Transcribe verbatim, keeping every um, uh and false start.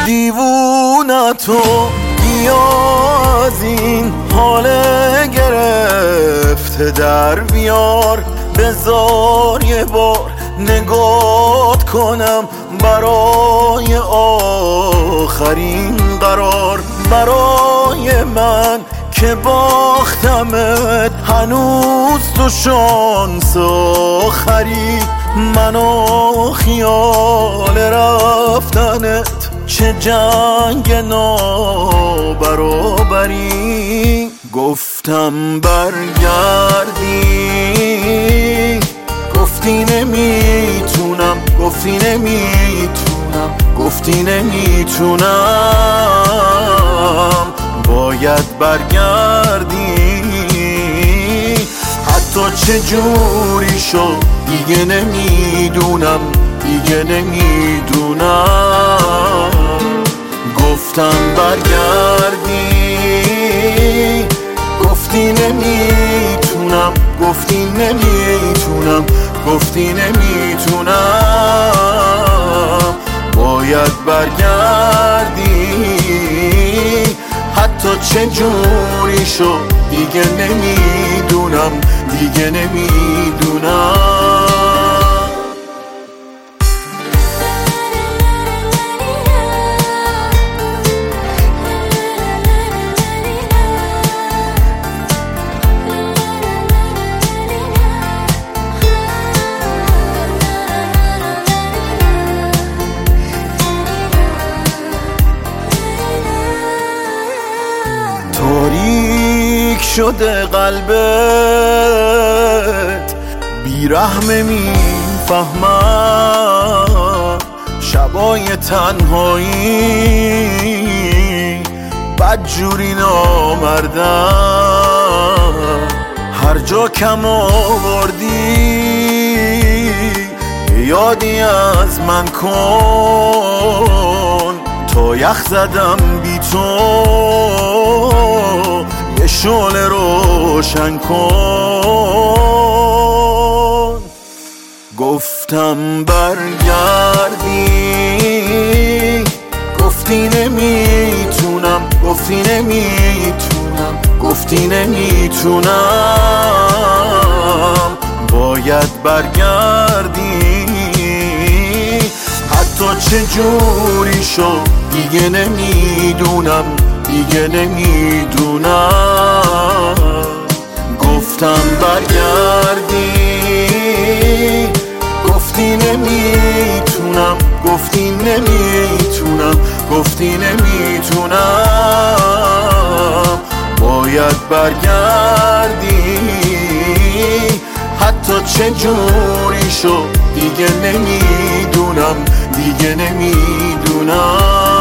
دیوونه تو بیا از این حال گرفته در بیار، بذار یه بار نگات کنم برای آخرین قرار. برای من که باختمت هنوز تو شانس آخری، منو خیال رفتنت چه جنگ نابرابری. گفتم برگردی، گفتی نمیتونم، گفتی نمیتونم، گفتی نمیتونم، باید برگردی. حتی چه جوری شد دیگه نمیدونم، دیگه نمیدونم. گفتم برگردی، گفتی نمیتونم، گفتی نمیتونم، گفتی نمیتونم، باید برگردی. حتی چه جوری شد دیگه نمیدونم، دیگه نمیدونم. تاریک شده قلبت، بیرحمه میفهمم، شبای تنهایی بدجوری نامردم. هر جا کم آوردی یادی از من کن، تا یخ زدم بی تو یه شعله روشن کن. گفتم برگردی، گفتی نمیتونم، گفتی نمیتونم، گفتی نمیتونم، باید برگردی. حتی چه جوری شد دیگه نمیدونم، دیگه نمیدونم. گفتم برگردی، گفتی نمیتونم، گفتی نمیتونم، گفتی نمیتونم، باید برگردی. حتی چه جوری شد دیگه نمیدونم، دیگه نمیدونم.